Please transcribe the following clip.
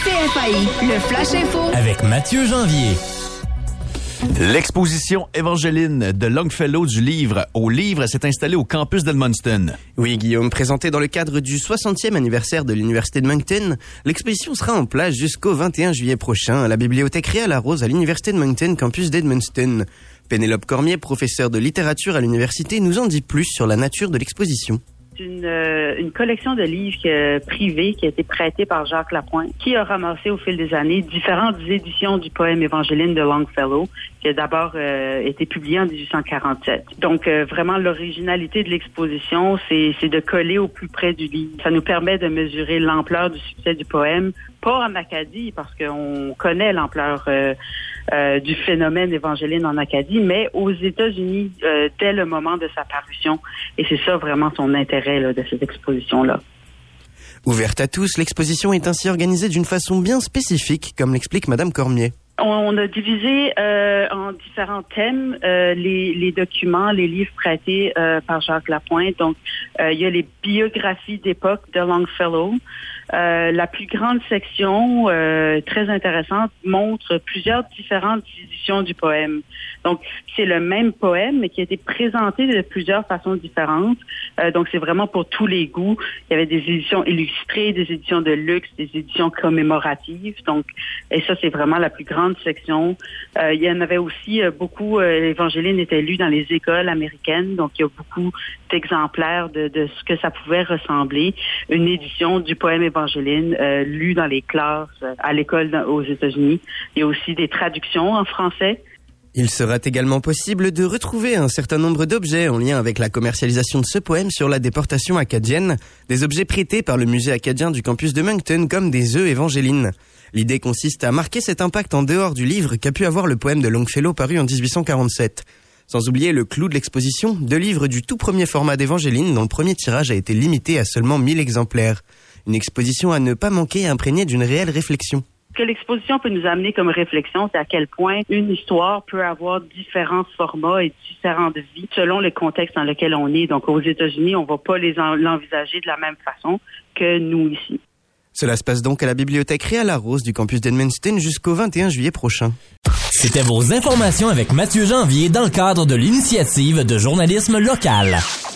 CFAI, le Flash Info. Avec Mathieu Janvier. L'exposition Evangeline de Longfellow du livre au livre s'est installée au campus d'Edmundston. Oui, Guillaume, présentée dans le cadre du 60e anniversaire de l'Université de Moncton, l'exposition sera en place jusqu'au 21 juillet prochain à la bibliothèque Réal-Larose à l'Université de Moncton, campus d'Edmundston. Pénélope Cormier, professeure de littérature à l'université, nous en dit plus sur la nature de l'exposition. Une collection de livres privés qui a été prêtée par Jacques Lapointe, qui a ramassé au fil des années différentes éditions du poème Évangeline de Longfellow, qui a d'abord été publié en 1847. Donc, vraiment, l'originalité de l'exposition, c'est de coller au plus près du livre. Ça nous permet de mesurer l'ampleur du succès du poème, pas en Acadie, parce qu'on connaît l'ampleur du phénomène Évangeline en Acadie, mais aux États-Unis dès le moment de sa parution. Et c'est ça vraiment son intérêt là, de cette exposition-là. Ouverte à tous, l'exposition est ainsi organisée d'une façon bien spécifique, comme l'explique Madame Cormier. On a divisé en différents thèmes les documents, les livres prêtés par Jacques Lapointe. Donc, il y a les biographies d'époque de Longfellow. La plus grande section, très intéressante, montre plusieurs différentes éditions du poème. Donc, c'est le même poème, mais qui a été présenté de plusieurs façons différentes. Donc, c'est vraiment pour tous les goûts. Il y avait des éditions illustrées, des éditions de luxe, des éditions commémoratives. Donc, et ça, c'est vraiment la plus grande section. Il y en avait aussi beaucoup, l'Évangeline était lu dans les écoles américaines. Donc, il y a beaucoup d'exemplaires de ce que ça pouvait ressembler. Une édition du poème Évangeline lu dans les classes à l'école aux États-Unis. Il y a aussi des traductions en français. Il sera également possible de retrouver un certain nombre d'objets en lien avec la commercialisation de ce poème sur la déportation acadienne, des objets prêtés par le musée acadien du campus de Moncton comme des œufs Évangeline. L'idée consiste à marquer cet impact en dehors du livre qu'a pu avoir le poème de Longfellow paru en 1847. Sans oublier le clou de l'exposition, 2 livres du tout premier format d'Évangeline dont le premier tirage a été limité à seulement 1000 exemplaires. Une exposition à ne pas manquer, imprégnée d'une réelle réflexion. Ce que l'exposition peut nous amener comme réflexion, c'est à quel point une histoire peut avoir différents formats et différentes vies selon le contexte dans lequel on est. Donc, aux États-Unis, on ne va pas l'envisager de la même façon que nous ici. Cela se passe donc à la bibliothèque Réal-Larose du campus d'Edmundston jusqu'au 21 juillet prochain. C'était vos informations avec Mathieu Janvier dans le cadre de l'initiative de journalisme local.